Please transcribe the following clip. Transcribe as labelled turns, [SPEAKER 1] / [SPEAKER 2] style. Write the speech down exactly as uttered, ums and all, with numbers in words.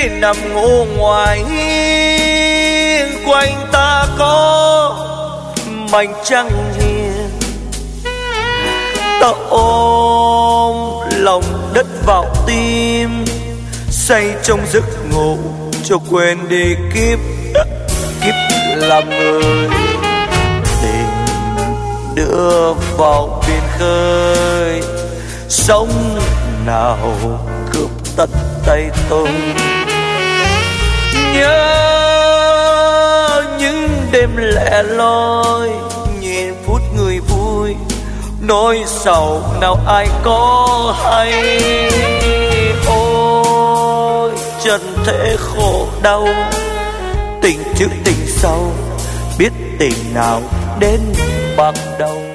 [SPEAKER 1] nằm ngủ ngoài hiên, quanh ta có mảnh trăng hiền. Ta ôm lòng đất vào tim, say trong giấc ngủ cho quên đi kiếp kiếp làm người. Tình đưa vào biển khơi, sóng nào cướp tận tay tôi. Nhớ những đêm lẻ loi, nhìn phút người vui, nỗi sầu nào ai có hay. Ôi trần thế khổ đau, tình trước tình sau, biết tình nào đến bạc đầu.